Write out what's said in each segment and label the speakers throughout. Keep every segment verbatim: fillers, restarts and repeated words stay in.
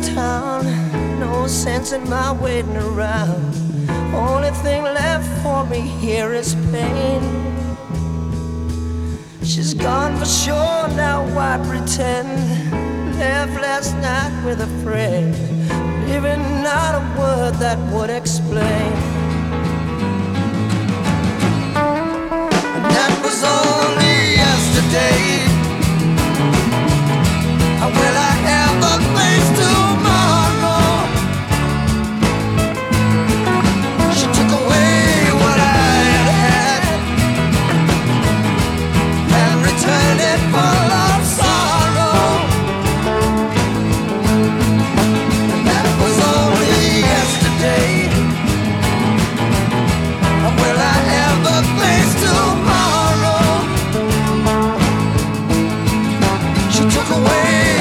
Speaker 1: town, no sense in my waiting around. Only thing left for me here is pain. She's gone for sure, now why pretend? Left last night with a friend, leaving not a word that would explain. And that was only yesterday. How will I ever face tomorrow? She took away what I had had and returned it full of sorrow. And that was only yesterday. How will I ever face tomorrow? She took away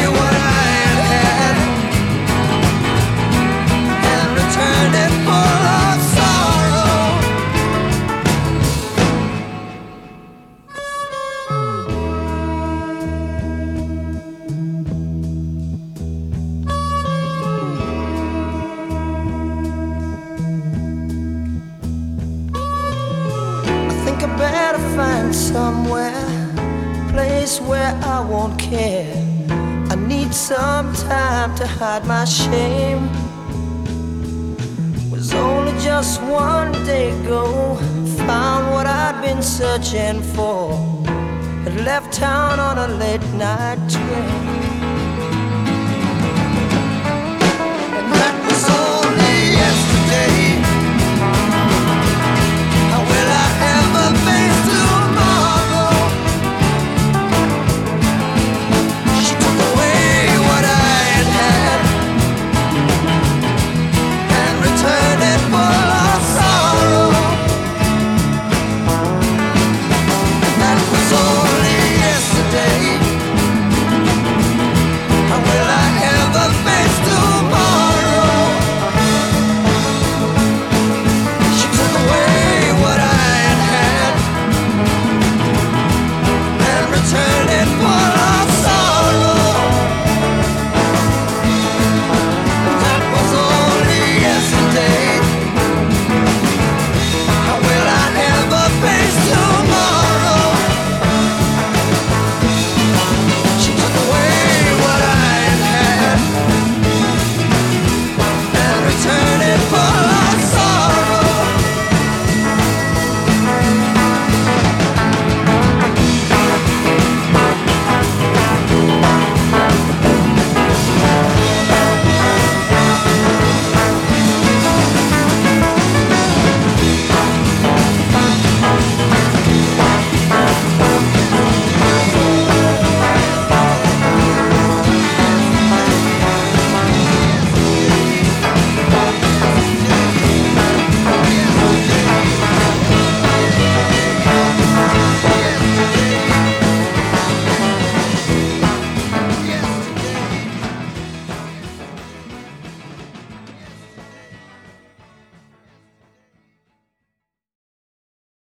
Speaker 1: I better find somewhere, place where I won't care. I need some time to hide my shame. Was only just one day ago, found what I'd been searching for. Had left town on a late night train.